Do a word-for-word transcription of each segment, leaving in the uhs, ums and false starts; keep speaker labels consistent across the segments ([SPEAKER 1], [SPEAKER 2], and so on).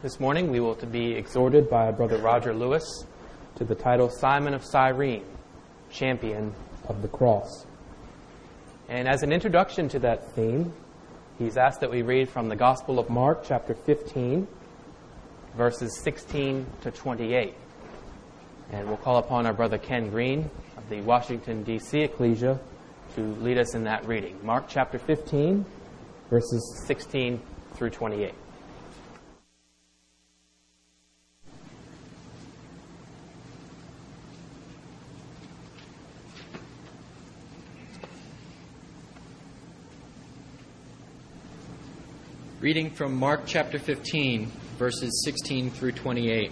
[SPEAKER 1] This morning we will be exhorted by Brother Roger Lewis to the title Simon of Cyrene, Champion of the Cross. And as an introduction to that theme, he's asked that we read from the Gospel of Mark, chapter fifteen, verses sixteen to twenty-eight. And we'll call upon our brother Ken Green of the Washington, D C Ecclesia to lead us in that reading. Mark chapter fifteen, verses sixteen through twenty-eight.
[SPEAKER 2] Reading from Mark chapter fifteen, verses sixteen through twenty-eight.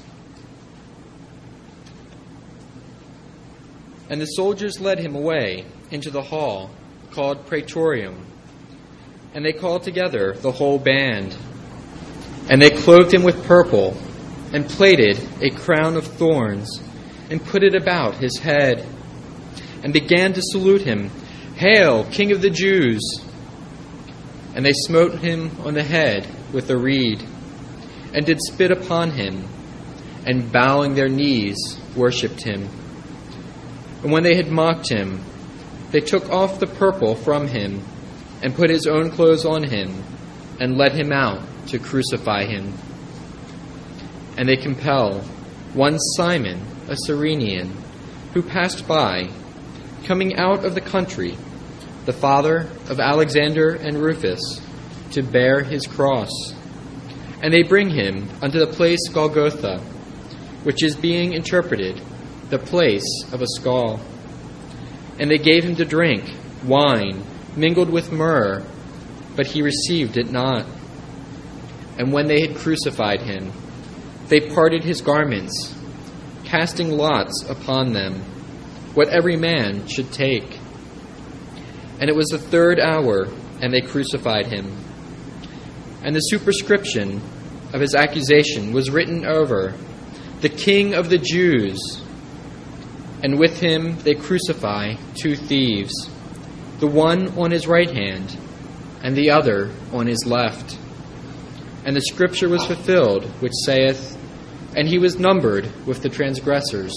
[SPEAKER 2] And the soldiers led him away into the hall called Praetorium, and they called together the whole band. And they clothed him with purple, and plaited a crown of thorns, and put it about his head, and began to salute him, "Hail, King of the Jews!" And they smote him on the head with a reed, and did spit upon him, and bowing their knees worshipped him. And when they had mocked him, they took off the purple from him, and put his own clothes on him, and led him out to crucify him. And they compel one Simon, a Cyrenian, who passed by, coming out of the country, the father of Alexander and Rufus, to bear his cross. And they bring him unto the place Golgotha, which is being interpreted, the place of a skull. And they gave him to drink wine mingled with myrrh, but he received it not. And when they had crucified him, they parted his garments, casting lots upon them, what every man should take. And it was the third hour, and they crucified him. And the superscription of his accusation was written over, "The King of the Jews." And with him they crucify two thieves, the one on his right hand, and the other on his left. And the scripture was fulfilled, which saith, "And he was numbered with the transgressors."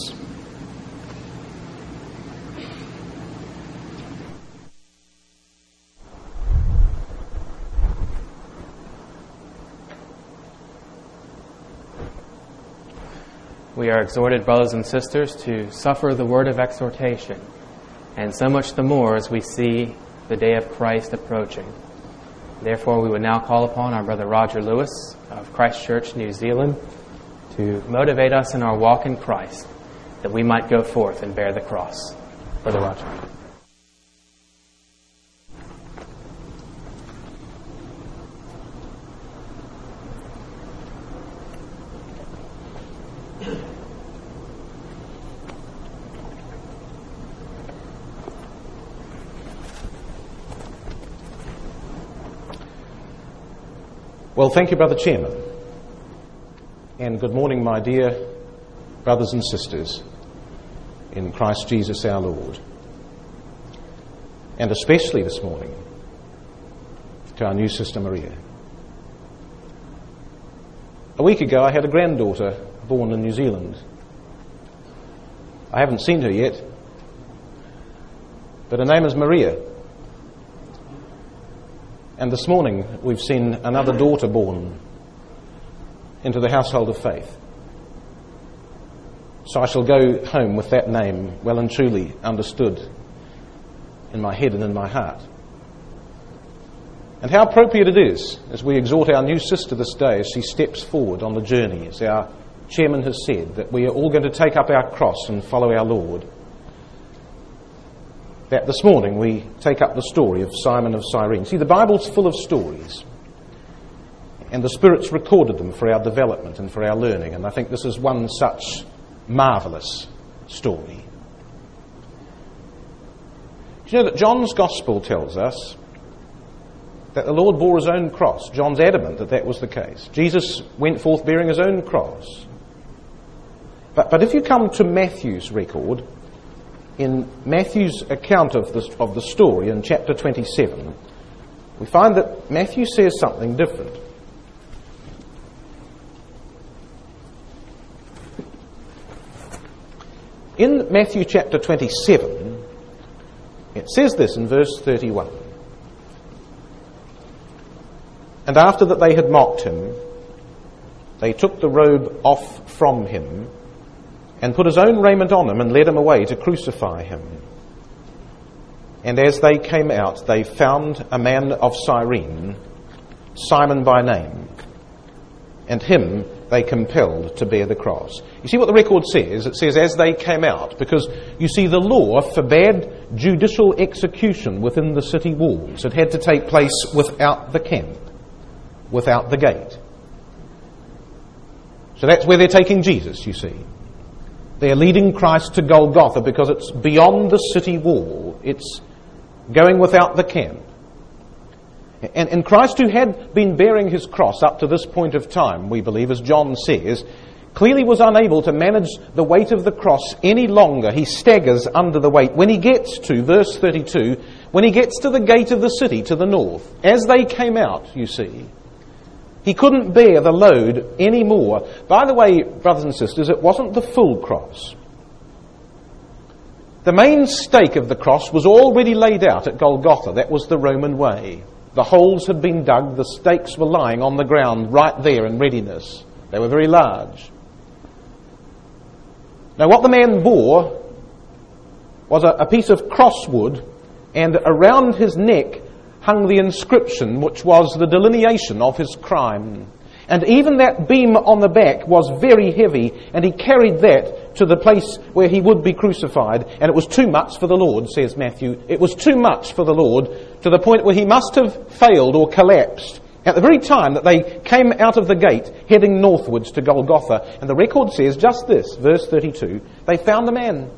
[SPEAKER 1] We are exhorted, brothers and sisters, to suffer the word of exhortation, and so much the more as we see the day of Christ approaching. Therefore, we would now call upon our brother Roger Lewis of Christ Church, New Zealand, to motivate us in our walk in Christ, that we might go forth and bear the cross. Brother Roger.
[SPEAKER 3] Well, thank you, Brother Chairman. And good morning, my dear brothers and sisters in Christ Jesus our Lord. And especially this morning to our new sister Maria. A week ago I had a granddaughter born in New Zealand. I haven't seen her yet, but her name is Maria. And this morning we've seen another daughter born into the household of faith. So I shall go home with that name well and truly understood in my head and in my heart. And how appropriate it is as we exhort our new sister this day as she steps forward on the journey, as our chairman has said, that we are all going to take up our cross and follow our Lord. That this morning we take up the story of Simon of Cyrene. See, the Bible's full of stories, and the Spirit's recorded them for our development and for our learning, and I think this is one such marvellous story. Do you know that John's Gospel tells us that the Lord bore his own cross? John's adamant that that was the case. Jesus went forth bearing his own cross. But, but if you come to Matthew's record, in Matthew's account of the, of the story in chapter twenty-seven, we find that Matthew says something different. In Matthew chapter twenty-seven, it says this in verse thirty-one. And after that they had mocked him, they took the robe off from him and put his own raiment on him and led him away to crucify him. And as they came out, they found a man of Cyrene, Simon by name, and him they compelled to bear the cross. You see what the record says? It says, as they came out, because, you see, the law forbade judicial execution within the city walls. It had to take place without the camp, without the gate. So that's where they're taking Jesus, you see. They're leading Christ to Golgotha because it's beyond the city wall. It's going without the camp. And, and Christ, who had been bearing his cross up to this point of time, we believe, as John says, clearly was unable to manage the weight of the cross any longer. He staggers under the weight. When he gets to, verse thirty-two, when he gets to the gate of the city to the north, as they came out, you see, he couldn't bear the load anymore. By the way, brothers and sisters, it wasn't the full cross. The main stake of the cross was already laid out at Golgotha. That was the Roman way. The holes had been dug, the stakes were lying on the ground right there in readiness. They were very large. Now what the man bore was a, a piece of crosswood, and around his neck hung the inscription, which was the delineation of his crime. And even that beam on the back was very heavy, and he carried that to the place where he would be crucified. And it was too much for the Lord, says Matthew. It was too much for the Lord, to the point where he must have failed or collapsed at the very time that they came out of the gate, heading northwards to Golgotha. And the record says just this, verse thirty-two, they found the man.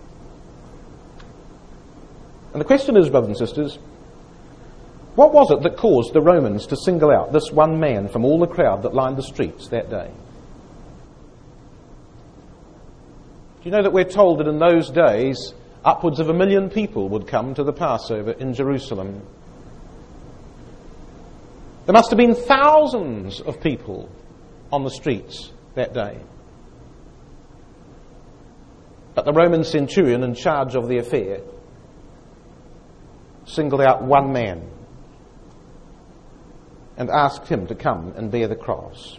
[SPEAKER 3] And the question is, brothers and sisters, what was it that caused the Romans to single out this one man from all the crowd that lined the streets that day? Do you know that we're told that in those days upwards of a million people would come to the Passover in Jerusalem? There must have been thousands of people on the streets that day. But the Roman centurion in charge of the affair singled out one man and asked him to come and bear the cross.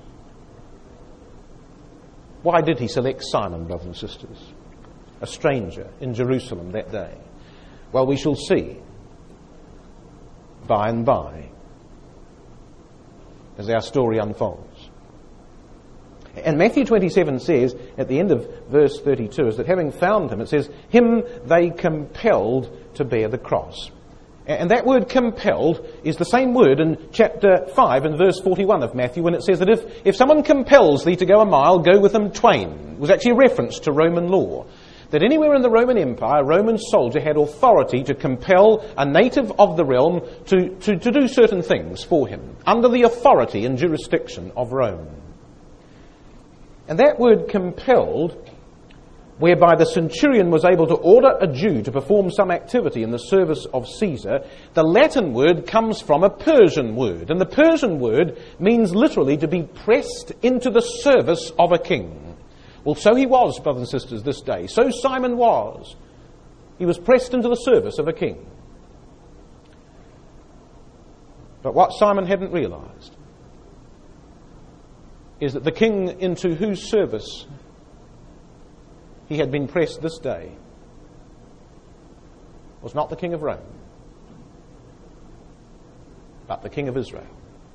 [SPEAKER 3] Why did he select Simon, brothers and sisters, a stranger in Jerusalem that day? Well, we shall see by and by as our story unfolds. And Matthew twenty-seven says, at the end of verse thirty-two, is that having found him, it says, him they compelled to bear the cross. And that word compelled is the same word in chapter five and verse forty-one of Matthew, when it says that if, if someone compels thee to go a mile, go with them twain. It was actually a reference to Roman law. That anywhere in the Roman Empire, a Roman soldier had authority to compel a native of the realm to, to, to do certain things for him, under the authority and jurisdiction of Rome. And that word compelled, whereby the centurion was able to order a Jew to perform some activity in the service of Caesar, the Latin word comes from a Persian word. And the Persian word means literally to be pressed into the service of a king. Well, so he was, brothers and sisters, this day. So Simon was. He was pressed into the service of a king. But what Simon hadn't realized is that the king into whose service he had been pressed this day was not the king of Rome, but the king of Israel.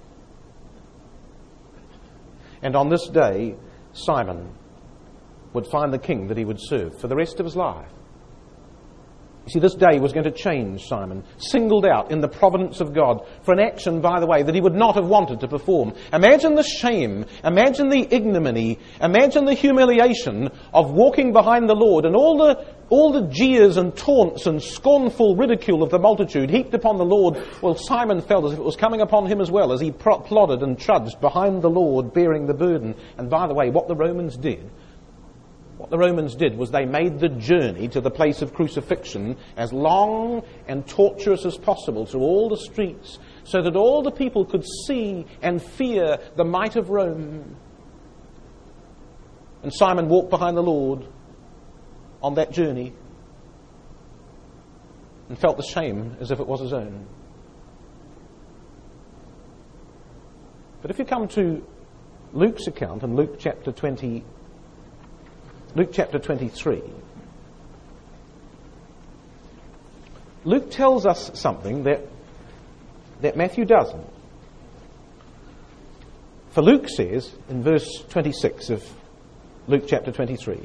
[SPEAKER 3] And on this day, Simon would find the king that he would serve for the rest of his life. You see, this day was going to change Simon, singled out in the providence of God for an action, by the way, that he would not have wanted to perform. Imagine the shame, imagine the ignominy, imagine the humiliation of walking behind the Lord, and all the all the jeers and taunts and scornful ridicule of the multitude heaped upon the Lord. Well, Simon felt as if it was coming upon him as well, as he plodded and trudged behind the Lord, bearing the burden. And by the way, what the Romans did What the Romans did was they made the journey to the place of crucifixion as long and tortuous as possible through all the streets, so that all the people could see and fear the might of Rome. And Simon walked behind the Lord, on that journey and felt the shame as if it was his own. But if you come to Luke's account in Luke chapter twenty, Luke chapter twenty-three, Luke tells us something that, that Matthew doesn't. For Luke says in verse twenty-six of Luke chapter twenty-three,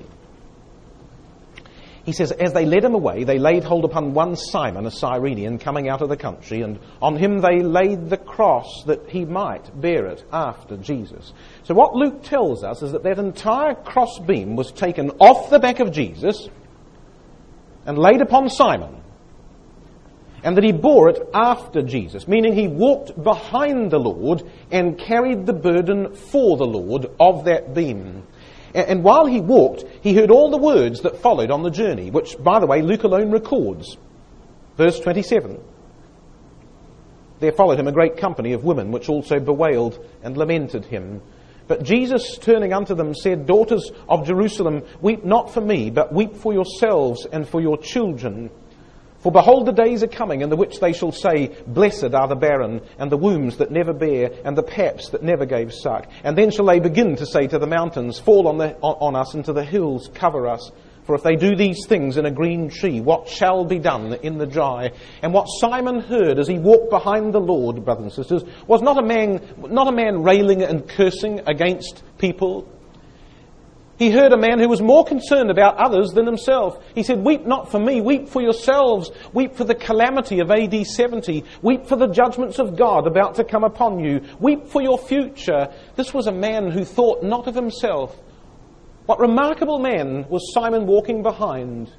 [SPEAKER 3] he says, as they led him away, they laid hold upon one Simon, a Cyrenian, coming out of the country, and on him they laid the cross that he might bear it after Jesus. So what Luke tells us is that that entire cross beam was taken off the back of Jesus and laid upon Simon, and that he bore it after Jesus, meaning he walked behind the Lord and carried the burden for the Lord of that beam. And while he walked, he heard all the words that followed on the journey, which, by the way, Luke alone records. Verse twenty-seven. There followed him a great company of women, which also bewailed and lamented him. But Jesus, turning unto them, said, Daughters of Jerusalem, weep not for me, but weep for yourselves and for your children. For behold, the days are coming in the which they shall say, Blessed are the barren, and the wombs that never bare, and the paps that never gave suck. And then shall they begin to say to the mountains, Fall on, the, on, on us, and to the hills cover us. For if they do these things in a green tree, what shall be done in the dry? And what Simon heard as he walked behind the Lord, brothers and sisters, was not a man, not a man railing and cursing against people. He heard a man who was more concerned about others than himself. He said, Weep not for me, weep for yourselves. Weep for the calamity of A D seventy. Weep for the judgments of God about to come upon you. Weep for your future. This was a man who thought not of himself. What remarkable man was Simon walking behind.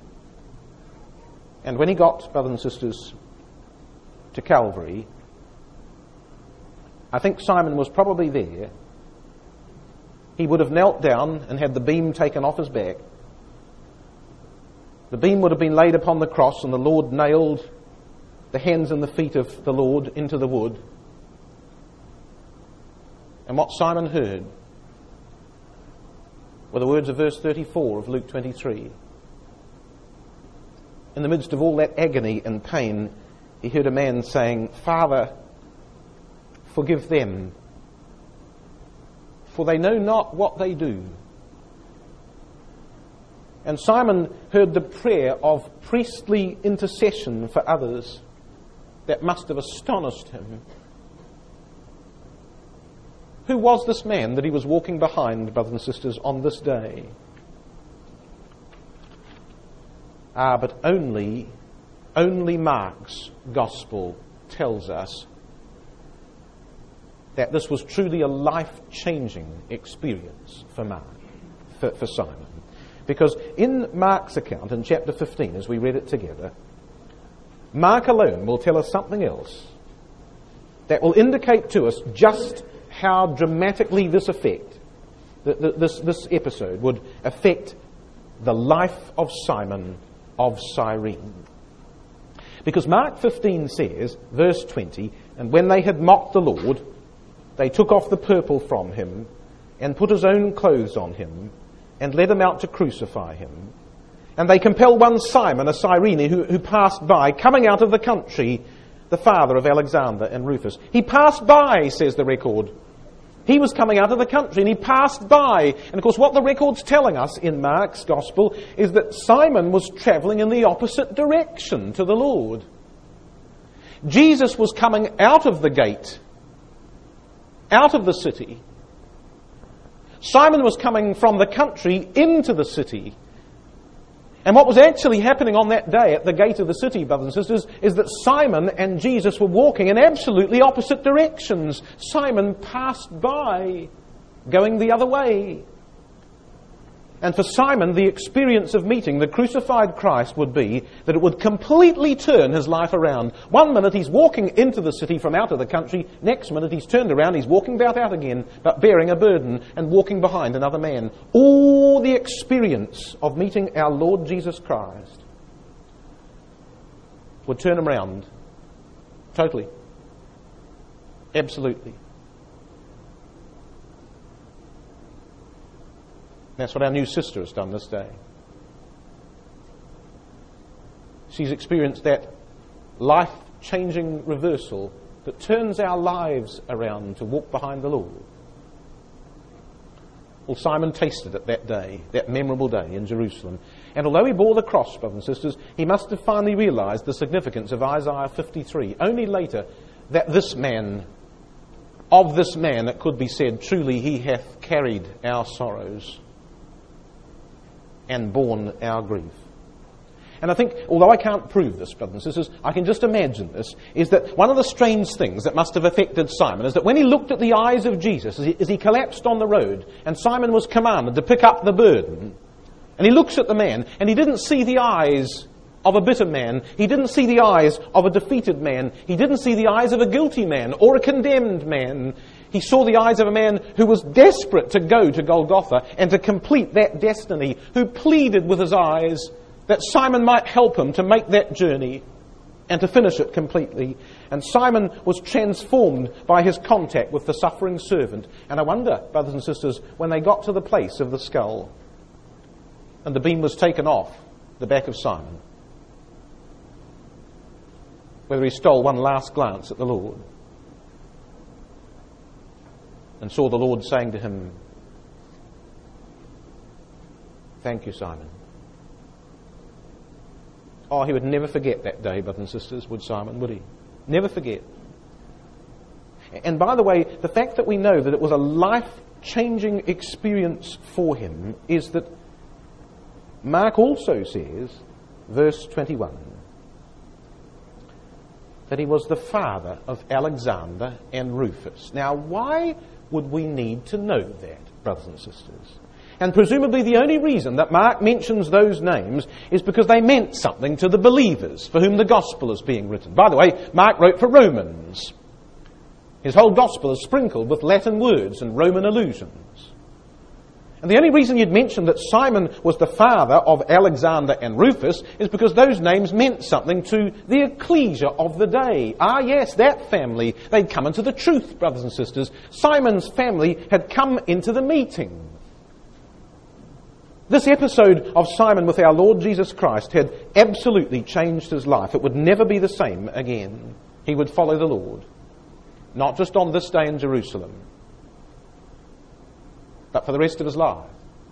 [SPEAKER 3] And when he got, brothers and sisters, to Calvary, I think Simon was probably there. He would have knelt down and had the beam taken off his back. The beam would have been laid upon the cross, and the Lord nailed the hands and the feet of the Lord into the wood. And what Simon heard were the words of verse thirty-four of Luke twenty-three. In the midst of all that agony and pain, he heard a man saying, Father, forgive them, for they know not what they do. And Simon heard the prayer of priestly intercession for others that must have astonished him. Who was this man that he was walking behind, brothers and sisters, on this day? Ah, but only, only Mark's gospel tells us that this was truly a life-changing experience for Mark, for, for Simon. Because in Mark's account, in chapter fifteen, as we read it together, Mark alone will tell us something else that will indicate to us just how dramatically this effect, this, this episode, would affect the life of Simon of Cyrene. Because Mark fifteen says, verse twenty, And when they had mocked the Lord, they took off the purple from him and put his own clothes on him and led him out to crucify him. And they compelled one Simon, a Cyrene, who, who passed by, coming out of the country, the father of Alexander and Rufus. He passed by, says the record. He was coming out of the country and he passed by. And of course what the record's telling us in Mark's gospel is that Simon was travelling in the opposite direction to the Lord. Jesus was coming out of the gate, out of the city. Simon was coming from the country into the city. And what was actually happening on that day at the gate of the city, brothers and sisters, is that Simon and Jesus were walking in absolutely opposite directions. Simon passed by, going the other way. And for Simon, the experience of meeting the crucified Christ would be that it would completely turn his life around. One minute he's walking into the city from out of the country, next minute he's turned around, he's walking back out again, but bearing a burden and walking behind another man. All the experience of meeting our Lord Jesus Christ would turn him around totally, absolutely. That's what our new sister has done this day. She's experienced that life-changing reversal that turns our lives around to walk behind the Lord. Well, Simon tasted it that day, that memorable day in Jerusalem. And although he bore the cross, brothers and sisters, he must have finally realized the significance of Isaiah fifty-three. Only later that this man, of this man it could be said, truly he hath carried our sorrows and borne our grief. And I think, although I can't prove this, brothers and sisters, I can just imagine this, is that one of the strange things that must have affected Simon is that when he looked at the eyes of Jesus as he, as he collapsed on the road, and Simon was commanded to pick up the burden, and he looks at the man, and he didn't see the eyes of a bitter man, he didn't see the eyes of a defeated man, he didn't see the eyes of a guilty man or a condemned man. He saw the eyes of a man who was desperate to go to Golgotha and to complete that destiny, who pleaded with his eyes that Simon might help him to make that journey and to finish it completely. And Simon was transformed by his contact with the suffering servant. And I wonder, brothers and sisters, when they got to the place of the skull and the beam was taken off the back of Simon, whether he stole one last glance at the Lord and saw the Lord saying to him, "Thank you, Simon." Oh, he would never forget that day, brothers and sisters, would Simon, would he? Never forget. And by the way, the fact that we know that it was a life-changing experience for him is that Mark also says, verse twenty-one, that he was the father of Alexander and Rufus. Now, why would we need to know that, brothers and sisters? And presumably the only reason that Mark mentions those names is because they meant something to the believers for whom the gospel is being written. By the way, Mark wrote for Romans. His whole gospel is sprinkled with Latin words and Roman allusions. And the only reason you'd mention that Simon was the father of Alexander and Rufus is because those names meant something to the ecclesia of the day. Ah, yes, that family. They'd come into the truth, brothers and sisters. Simon's family had come into the meeting. This episode of Simon with our Lord Jesus Christ had absolutely changed his life. It would never be the same again. He would follow the Lord. Not just on this day in Jerusalem, but for the rest of his life.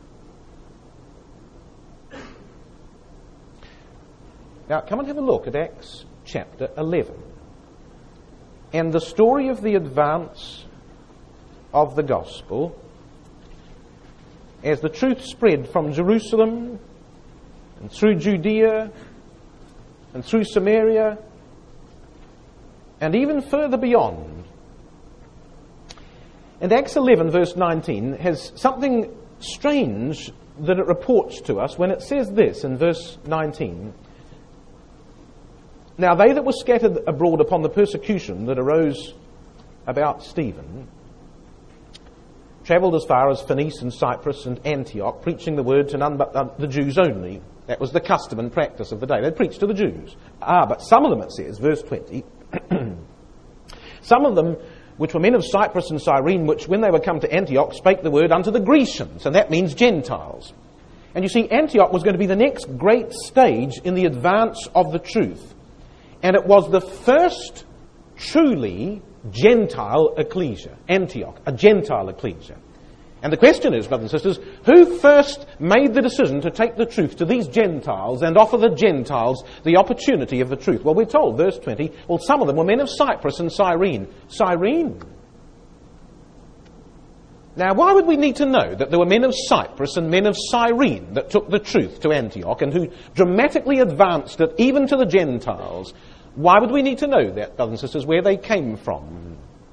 [SPEAKER 3] Now, come and have a look at Acts chapter eleven. And the story of the advance of the gospel as the truth spread from Jerusalem and through Judea and through Samaria and even further beyond. And Acts eleven verse nineteen has something strange that it reports to us when it says this in verse nineteen. Now they that were scattered abroad upon the persecution that arose about Stephen travelled as far as Phoenice and Cyprus and Antioch, preaching the word to none but uh, the Jews only. That was the custom and practice of the day. They'd preach to the Jews. Ah, but some of them, it says, verse twenty, some of them, which were men of Cyprus and Cyrene, which when they were come to Antioch, spake the word unto the Grecians, and that means Gentiles. And you see, Antioch was going to be the next great stage in the advance of the truth. And it was the first truly Gentile ecclesia, Antioch, a Gentile ecclesia. And the question is, brothers and sisters, who first made the decision to take the truth to these Gentiles and offer the Gentiles the opportunity of the truth? Well, we're told, verse twenty, well, some of them were men of Cyprus and Cyrene. Cyrene. Now, why would we need to know that there were men of Cyprus and men of Cyrene that took the truth to Antioch and who dramatically advanced it even to the Gentiles? Why would we need to know that, brothers and sisters, where they came from?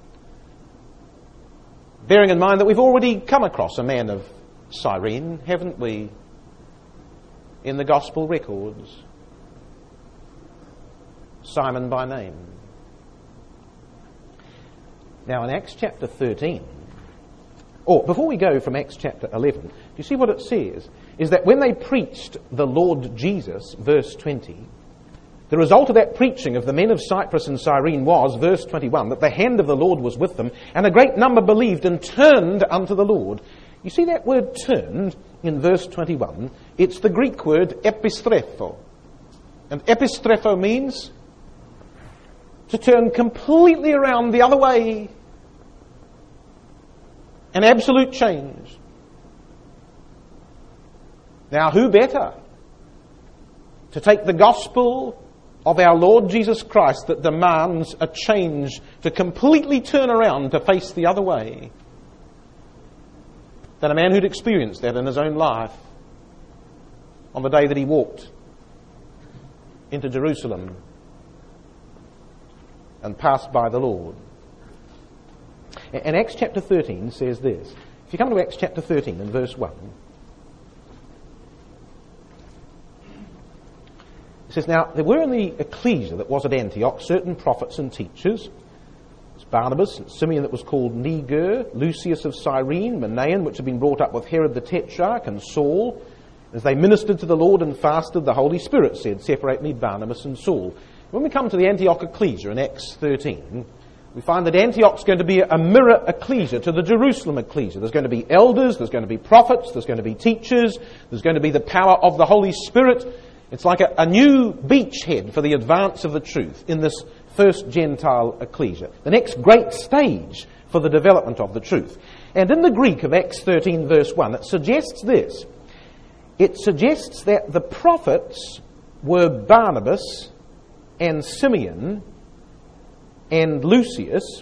[SPEAKER 3] Bearing in mind that we've already come across a man of Cyrene, haven't we, in the gospel records? Simon by name. Now in Acts chapter thirteen, or before we go from Acts chapter eleven, do you see what it says? Is that when they preached the Lord Jesus, verse twenty, the result of that preaching of the men of Cyprus and Cyrene was, verse twenty-one, that the hand of the Lord was with them, and a great number believed and turned unto the Lord. You see that word turned in verse twenty-one? It's the Greek word epistrepho. And epistrepho means to turn completely around the other way. An absolute change. Now, who better to take the gospel of our Lord Jesus Christ that demands a change to completely turn around to face the other way than a man who'd experienced that in his own life on the day that he walked into Jerusalem and passed by the Lord. And Acts chapter thirteen says this. If you come to Acts chapter thirteen and verse one, it says, "Now there were in the ecclesia that was at Antioch certain prophets and teachers. It's Barnabas, and Simeon that was called Niger, Lucius of Cyrene, Manaen, which had been brought up with Herod the Tetrarch, and Saul. As they ministered to the Lord and fasted, the Holy Spirit said, 'Separate me Barnabas and Saul.'" When we come to the Antioch ecclesia in Acts thirteen, we find that Antioch's going to be a mirror ecclesia to the Jerusalem ecclesia. There's going to be elders, there's going to be prophets, there's going to be teachers, there's going to be the power of the Holy Spirit. It's like a, a new beachhead for the advance of the truth in this first Gentile ecclesia. The next great stage for the development of the truth. And in the Greek of Acts thirteen verse one, it suggests this. It suggests that the prophets were Barnabas and Simeon and Lucius,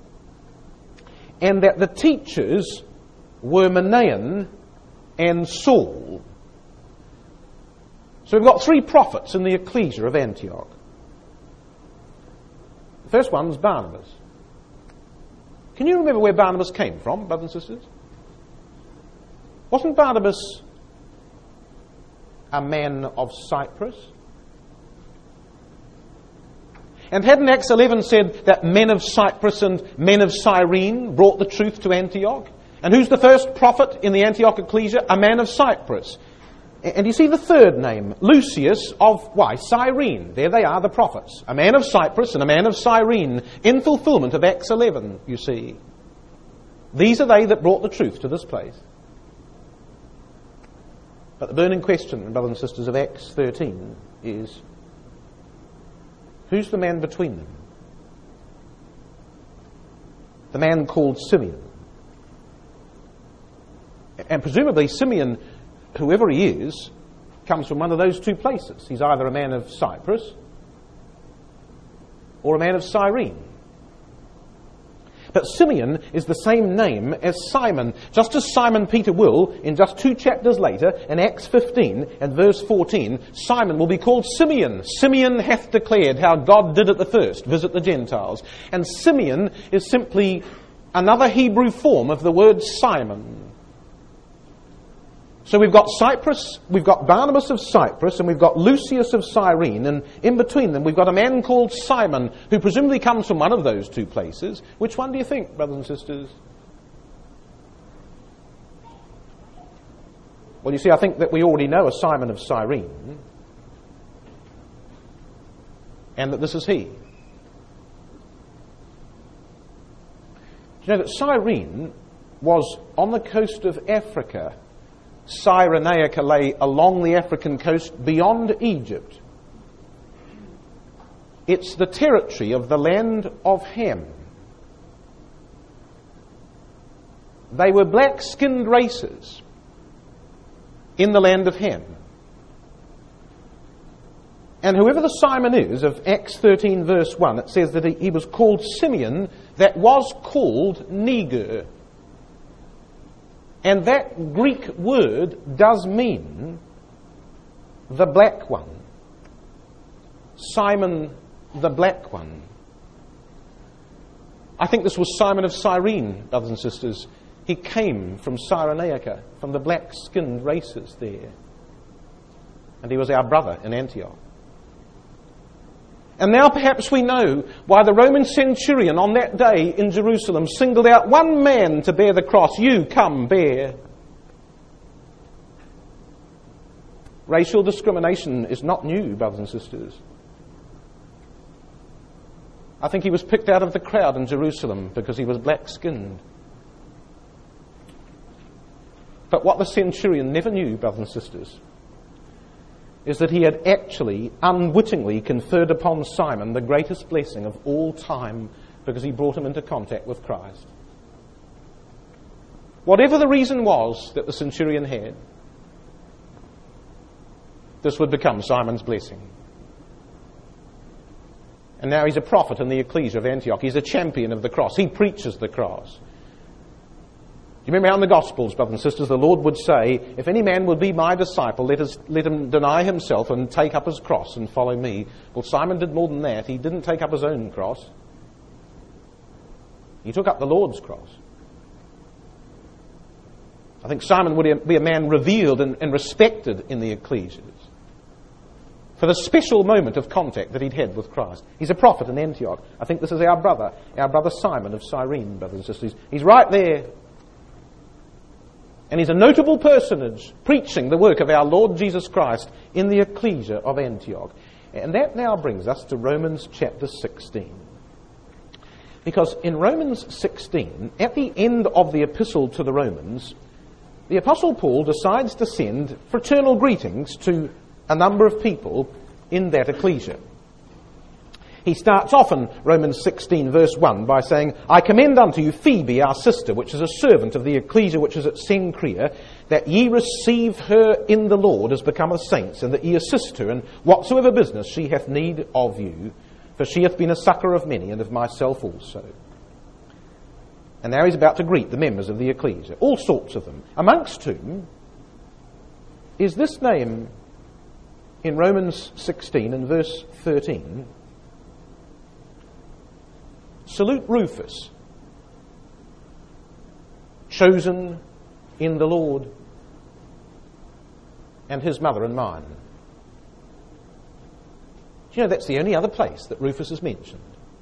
[SPEAKER 3] and that the teachers were Manaen and Saul. So we've got three prophets in the ecclesia of Antioch. The first one's Barnabas. Can you remember where Barnabas came from, brothers and sisters? Wasn't Barnabas a man of Cyprus? And hadn't Acts eleven said that men of Cyprus and men of Cyrene brought the truth to Antioch? And who's the first prophet in the Antioch ecclesia? A man of Cyprus. And you see the third name, Lucius of, why, Cyrene. There they are, the prophets. A man of Cyprus and a man of Cyrene, in fulfillment of Acts eleven, you see. These are they that brought the truth to this place. But the burning question, brothers and sisters, of Acts thirteen is, who's the man between them? The man called Simeon. And presumably Simeon, whoever he is, comes from one of those two places. He's either a man of Cyprus or a man of Cyrene. But Simeon is the same name as Simon, just as Simon Peter will, in just two chapters later, in Acts fifteen and verse fourteen, Simon will be called Simeon. Simeon hath declared how God did at the first, visit the Gentiles. And Simeon is simply another Hebrew form of the word Simon. So we've got Cyprus, we've got Barnabas of Cyprus, and we've got Lucius of Cyrene, and in between them we've got a man called Simon, who presumably comes from one of those two places. Which one do you think, brothers and sisters? Well, you see, I think that we already know a Simon of Cyrene, and that this is he. Do you know that Cyrene was on the coast of Africa? Cyrenaica lay along the African coast beyond Egypt. It's the territory of the land of Ham. They were black-skinned races in the land of Ham. And whoever the Simon is, of Acts thirteen verse one, it says that he, he was called Simeon, that was called Niger. And that Greek word does mean the black one. Simon the black one. I think this was Simon of Cyrene, brothers and sisters. He came from Cyrenaica, from the black-skinned races there. And he was our brother in Antioch. And now perhaps we know why the Roman centurion on that day in Jerusalem singled out one man to bear the cross. You, come, bear. Racial discrimination is not new, brothers and sisters. I think he was picked out of the crowd in Jerusalem because he was black-skinned. But what the centurion never knew, brothers and sisters, is that he had actually, unwittingly, conferred upon Simon the greatest blessing of all time because he brought him into contact with Christ. Whatever the reason was that the centurion had, this would become Simon's blessing. And now he's a prophet in the ecclesia of Antioch. He's a champion of the cross. He preaches the cross. You remember how in the Gospels, brothers and sisters, the Lord would say, if any man will be my disciple, let, us, let him deny himself and take up his cross and follow me. Well, Simon did more than that. He didn't take up his own cross. He took up the Lord's cross. I think Simon would be a man revered and, and respected in the ecclesias for the special moment of contact that he'd had with Christ. He's a prophet in Antioch. I think this is our brother, our brother Simon of Cyrene, brothers and sisters. He's right there. And he's a notable personage preaching the work of our Lord Jesus Christ in the ecclesia of Antioch. And that now brings us to Romans chapter sixteen. Because in Romans sixteen, at the end of the epistle to the Romans, the Apostle Paul decides to send fraternal greetings to a number of people in that ecclesia. He starts off in Romans sixteen verse one by saying, I commend unto you Phoebe, our sister, which is a servant of the ecclesia which is at Cenchrea, that ye receive her in the Lord as become a saints, and that ye assist her in whatsoever business she hath need of you, for she hath been a succour of many, and of myself also. And now he's about to greet the members of the ecclesia, all sorts of them, amongst whom is this name in Romans sixteen and verse thirteen, Salute Rufus, chosen in the Lord, and his mother and mine. Do you know that's the only other place that Rufus is mentioned?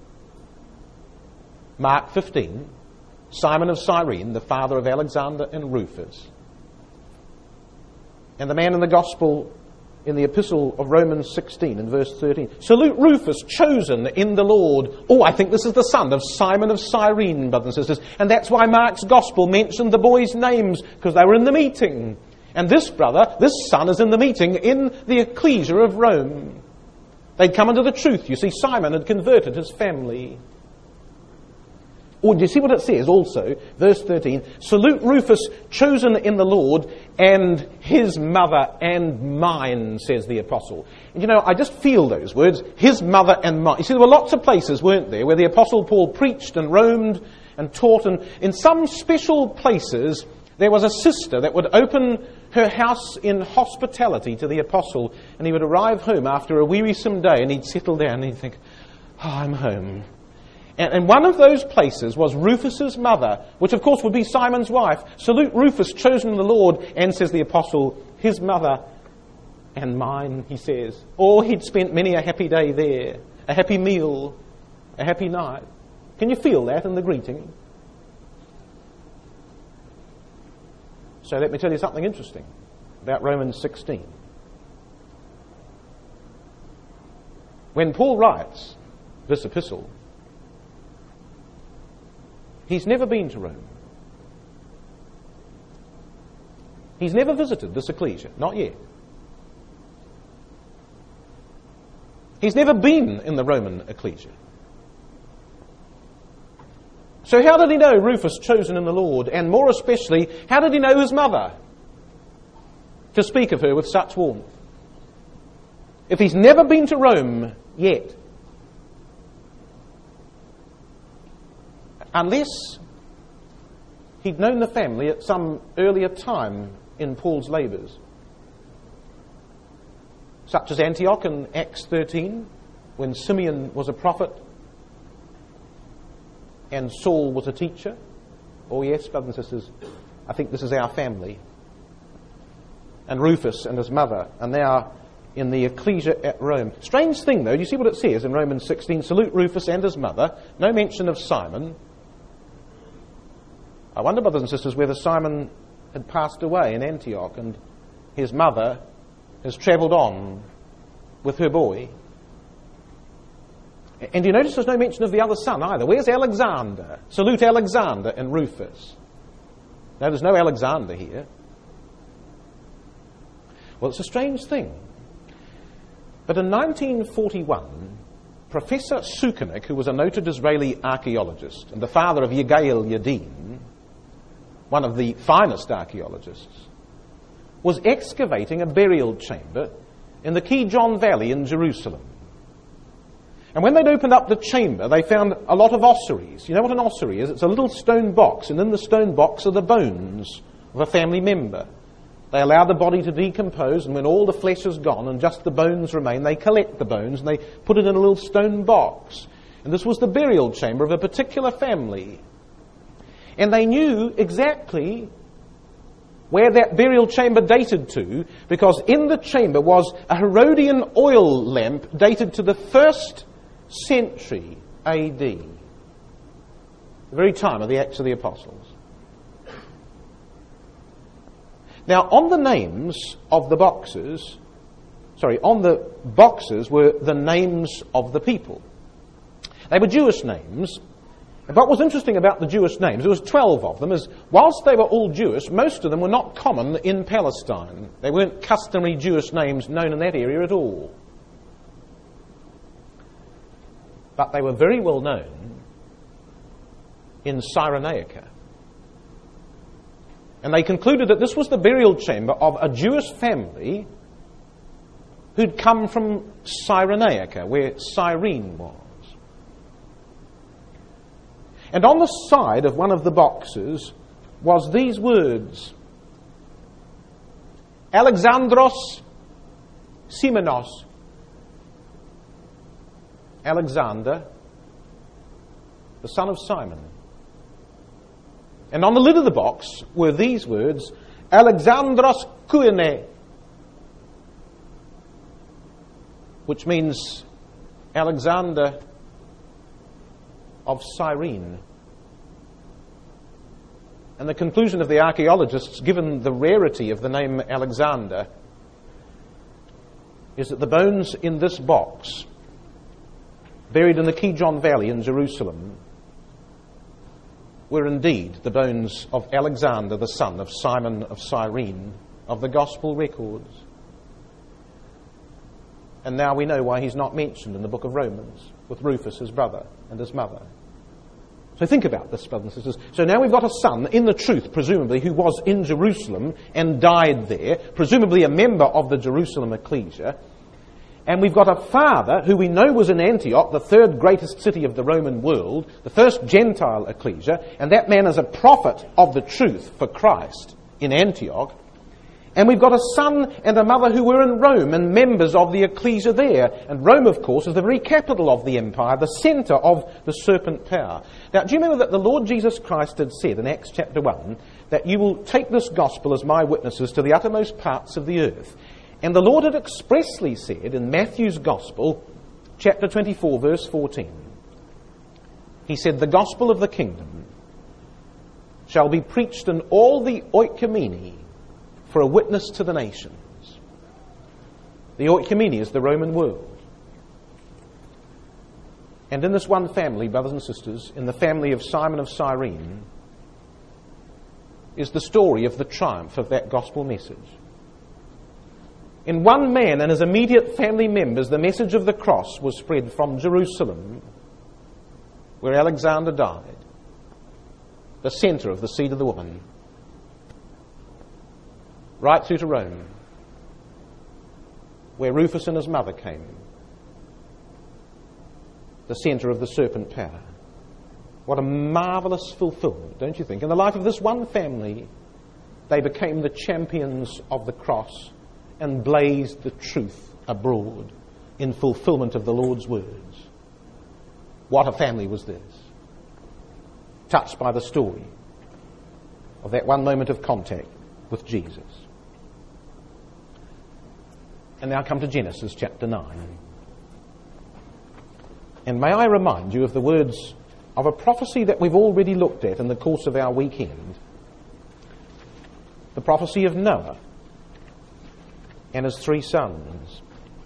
[SPEAKER 3] Mark fifteen, Simon of Cyrene, the father of Alexander and Rufus. And the man in the Gospel in the epistle of Romans sixteen and verse thirteen. Salute Rufus, chosen in the Lord. Oh, I think this is the son of Simon of Cyrene, brothers and sisters. And that's why Mark's Gospel mentioned the boys' names, because they were in the meeting. And this brother, this son, is in the meeting in the ecclesia of Rome. They'd come into the truth. You see, Simon had converted his family. Or do you see what it says also? Verse thirteen, Salute Rufus, chosen in the Lord, and his mother and mine, says the apostle. And you know, I just feel those words, his mother and mine. You see, there were lots of places, weren't there, where the apostle Paul preached and roamed and taught, and in some special places there was a sister that would open her house in hospitality to the apostle, and he would arrive home after a wearisome day, and he'd settle down and he'd think, oh, I'm home. And one of those places was Rufus's mother, which of course would be Simon's wife. Salute Rufus, chosen in the Lord, and, says the apostle, his mother and mine, he says. Or he'd spent many a happy day there, a happy meal, a happy night. Can you feel that in the greeting? So let me tell you something interesting about Romans sixteen. When Paul writes this epistle, he's never been to Rome. He's never visited this ecclesia, not yet. He's never been in the Roman ecclesia. So how did he know Rufus, chosen in the Lord? And more especially, how did he know his mother to speak of her with such warmth? If he's never been to Rome yet, unless he'd known the family at some earlier time in Paul's labours, such as Antioch in Acts thirteen, when Simeon was a prophet and Saul was a teacher. Oh yes, brothers and sisters, I think this is our family. And Rufus and his mother are now in the ecclesia at Rome. Strange thing though, do you see what it says in Romans sixteen? Salute Rufus and his mother. No mention of Simon. I wonder, brothers and sisters, whether Simon had passed away in Antioch and his mother has travelled on with her boy. And you notice there's no mention of the other son either. Where's Alexander? Salute Alexander and Rufus. No, there's no Alexander here. Well, it's a strange thing. But in nineteen forty-one, Professor Sukenik, who was a noted Israeli archaeologist and the father of Yigael Yadin, one of the finest archaeologists, was excavating a burial chamber in the Kidron Valley in Jerusalem. And when they'd opened up the chamber, they found a lot of ossuaries. You know what an ossuary is? It's a little stone box, and in the stone box are the bones of a family member. They allow the body to decompose, and when all the flesh is gone and just the bones remain, they collect the bones and they put it in a little stone box. And this was the burial chamber of a particular family. And they knew exactly where that burial chamber dated to, because in the chamber was a Herodian oil lamp dated to the first century A D, the very time of the Acts of the Apostles. Now, on the names of the boxes, sorry, on the boxes were the names of the people. They were Jewish names. And what was interesting about the Jewish names, there was twelve of them, is whilst they were all Jewish, most of them were not common in Palestine. They weren't customary Jewish names known in that area at all. But they were very well known in Cyrenaica. And they concluded that this was the burial chamber of a Jewish family who'd come from Cyrenaica, where Cyrene was. And on the side of one of the boxes was these words: Alexandros Simenos. Alexander, the son of Simon. And on the lid of the box were these words: Alexandros Kouene, which means Alexander of Cyrene. And the conclusion of the archaeologists, given the rarity of the name Alexander, is that the bones in this box, buried in the Kidron Valley in Jerusalem, were indeed the bones of Alexander, the son of Simon of Cyrene, of the Gospel records. And now we know why he's not mentioned in the book of Romans, with Rufus, his brother, and his mother. So think about this, brothers and sisters. So now we've got a son, in the truth, presumably, who was in Jerusalem and died there, presumably a member of the Jerusalem ecclesia. And we've got a father who we know was in Antioch, the third greatest city of the Roman world, the first Gentile ecclesia, and that man is a prophet of the truth for Christ in Antioch. And we've got a son and a mother who were in Rome and members of the ecclesia there. And Rome, of course, is the very capital of the empire, the centre of the serpent power. Now, do you remember that the Lord Jesus Christ had said in Acts chapter one that you will take this gospel as my witnesses to the uttermost parts of the earth? And the Lord had expressly said in Matthew's Gospel, chapter twenty-four, verse fourteen, he said, the gospel of the kingdom shall be preached in all the oikumene for a witness to the nations. The oikumene is the Roman world. And in this one family, brothers and sisters, in the family of Simon of Cyrene, is the story of the triumph of that gospel message. In one man and his immediate family members, the message of the cross was spread from Jerusalem, where Alexander died, the centre of the seed of the woman, right through to Rome, where Rufus and his mother came, the centre of the serpent power. What a marvellous fulfilment, don't you think? In the life of this one family, they became the champions of the cross and blazed the truth abroad in fulfilment of the Lord's words. What a family was this, touched by the story of that one moment of contact with Jesus. And now come to Genesis chapter nine. And may I remind you of the words of a prophecy that we've already looked at in the course of our weekend. The prophecy of Noah and his three sons.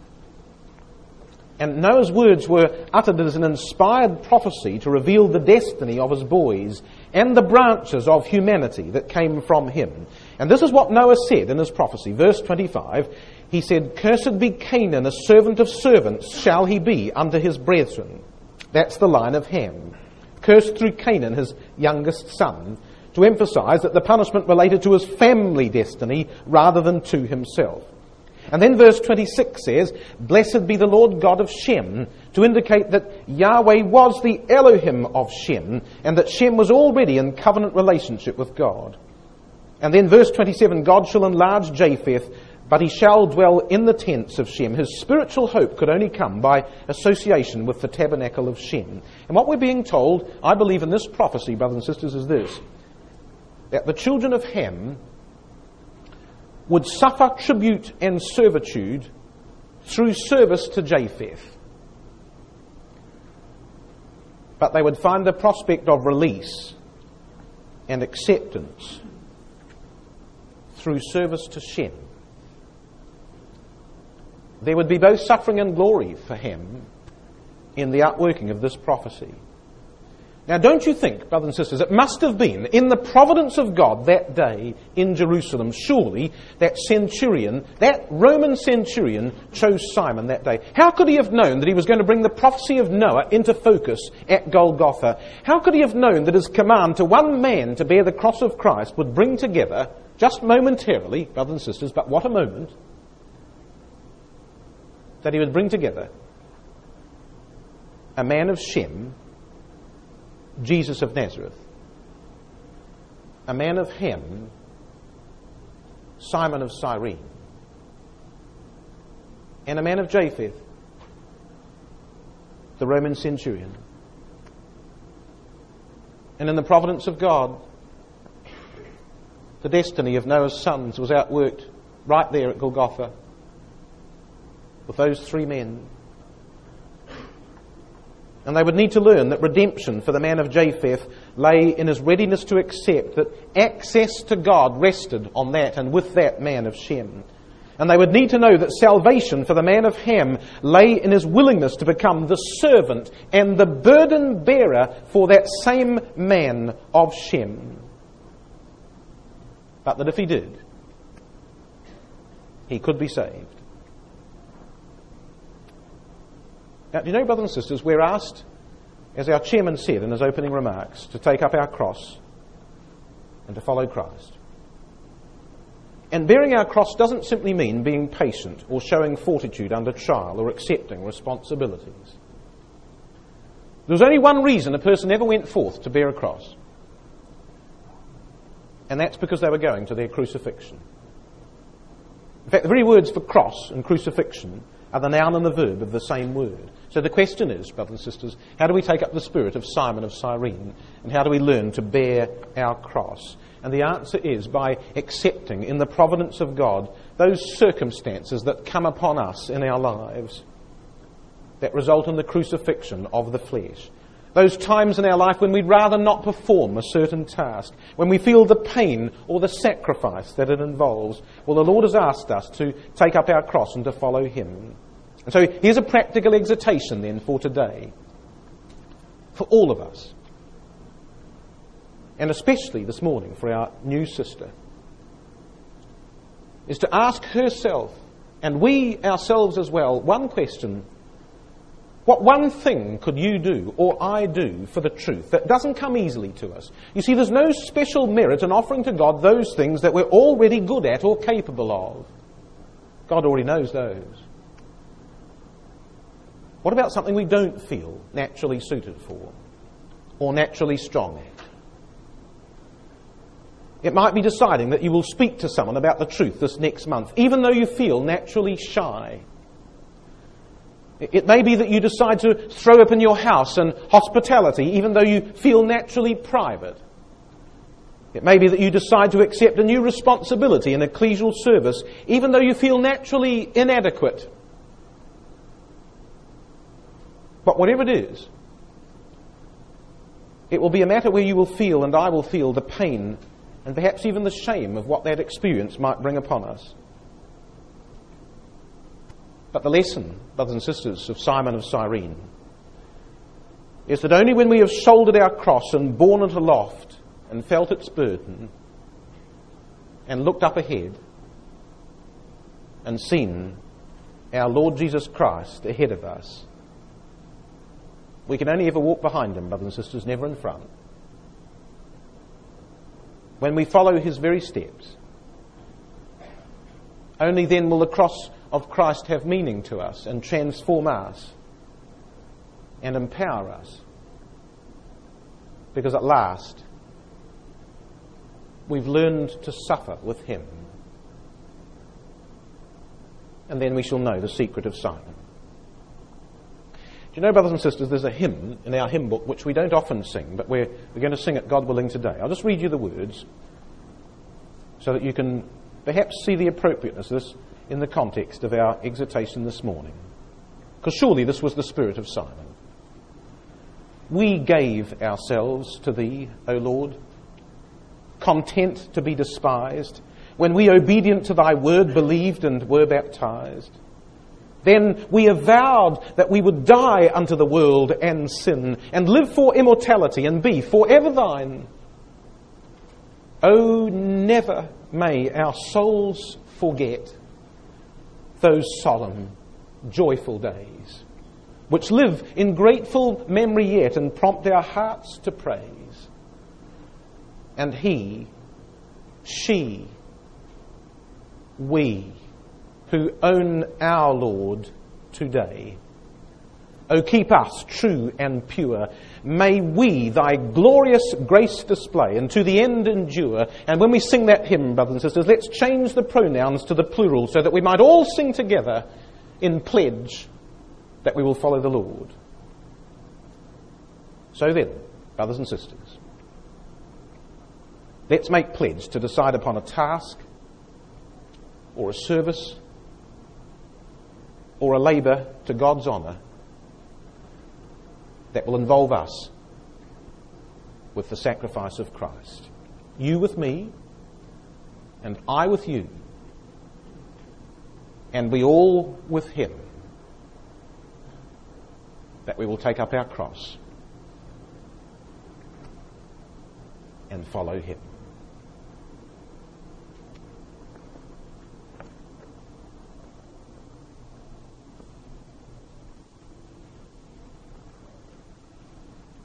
[SPEAKER 3] And Noah's words were uttered as an inspired prophecy to reveal the destiny of his boys and the branches of humanity that came from him. And this is what Noah said in his prophecy, verse twenty-five. he said, "Cursed be Canaan, a servant of servants shall he be unto his brethren." That's the line of Ham. Cursed through Canaan, his youngest son, to emphasize that the punishment related to his family destiny rather than to himself. And then verse twenty-six says, "Blessed be the Lord God of Shem," to indicate that Yahweh was the Elohim of Shem, and that Shem was already in covenant relationship with God. And then verse twenty-seven, "God shall enlarge Japheth, but he shall dwell in the tents of Shem." His spiritual hope could only come by association with the tabernacle of Shem. And what we're being told, I believe, in this prophecy, brothers and sisters, is this: that the children of Ham would suffer tribute and servitude through service to Japheth. But they would find the prospect of release and acceptance through service to Shem. There would be both suffering and glory for Ham in the outworking of this prophecy. Now, don't you think, brothers and sisters, it must have been in the providence of God that day in Jerusalem, surely, that centurion, that Roman centurion, chose Simon that day. How could he have known that he was going to bring the prophecy of Noah into focus at Golgotha? How could he have known that his command to one man to bear the cross of Christ would bring together, just momentarily, brothers and sisters, but what a moment, that he would bring together a man of Shem, Jesus of Nazareth, a man of Ham, Simon of Cyrene, and a man of Japheth, the Roman centurion. And in the providence of God, the destiny of Noah's sons was outworked right there at Golgotha with those three men. And they would need to learn that redemption for the man of Japheth lay in his readiness to accept that access to God rested on that and with that man of Shem. And they would need to know that salvation for the man of Ham lay in his willingness to become the servant and the burden bearer for that same man of Shem. But that if he did, he could be saved. Now, do you know, brothers and sisters, we're asked, as our chairman said in his opening remarks, to take up our cross and to follow Christ. And bearing our cross doesn't simply mean being patient or showing fortitude under trial or accepting responsibilities. There's only one reason a person ever went forth to bear a cross, and that's because they were going to their crucifixion. In fact, the very words for cross and crucifixion are the noun and the verb of the same word. So the question is, brothers and sisters, how do we take up the spirit of Simon of Cyrene? And how do we learn to bear our cross? And the answer is by accepting in the providence of God those circumstances that come upon us in our lives that result in the crucifixion of the flesh. Those times in our life when we'd rather not perform a certain task, when we feel the pain or the sacrifice that it involves. Well, the Lord has asked us to take up our cross and to follow Him. And so here's a practical exhortation then for today, for all of us, and especially this morning for our new sister, is to ask herself, and we ourselves as well, one question: what one thing could you do or I do for the truth that doesn't come easily to us? You see, there's no special merit in offering to God those things that we're already good at or capable of. God already knows those. What about something we don't feel naturally suited for or naturally strong at? It might be deciding that you will speak to someone about the truth this next month, even though you feel naturally shy. It may be that you decide to throw open your house and hospitality, even though you feel naturally private. It may be that you decide to accept a new responsibility in ecclesial service, even though you feel naturally inadequate. But whatever it is, it will be a matter where you will feel, and I will feel, the pain and perhaps even the shame of what that experience might bring upon us. But the lesson, brothers and sisters, of Simon of Cyrene is that only when we have shouldered our cross and borne it aloft and felt its burden and looked up ahead and seen our Lord Jesus Christ ahead of us, we can only ever walk behind him, brothers and sisters, never in front. When we follow his very steps, only then will the cross of Christ have meaning to us and transform us and empower us. Because at last, we've learned to suffer with him. And then we shall know the secret of Simon. Do you know, brothers and sisters, there's a hymn in our hymn book which we don't often sing, but we're, we're going to sing it, God willing, today. I'll just read you the words so that you can perhaps see the appropriateness of this in the context of our exhortation this morning. Because surely this was the spirit of Simon. We gave ourselves to thee, O Lord, content to be despised, when we, obedient to thy word, believed and were baptized. Then we avowed that we would die unto the world and sin, and live for immortality, and be forever thine. Oh, never may our souls forget those solemn, joyful days, which live in grateful memory yet, and prompt our hearts to praise. And he, she, we, who own our Lord today, O keep us true and pure. May we thy glorious grace display, and to the end endure. And when we sing that hymn, brothers and sisters, let's change the pronouns to the plural, so that we might all sing together in pledge that we will follow the Lord. So then, brothers and sisters, let's make pledge to decide upon a task or a service or a labour to God's honour that will involve us with the sacrifice of Christ. You with me, and I with you, and we all with him, that we will take up our cross and follow him.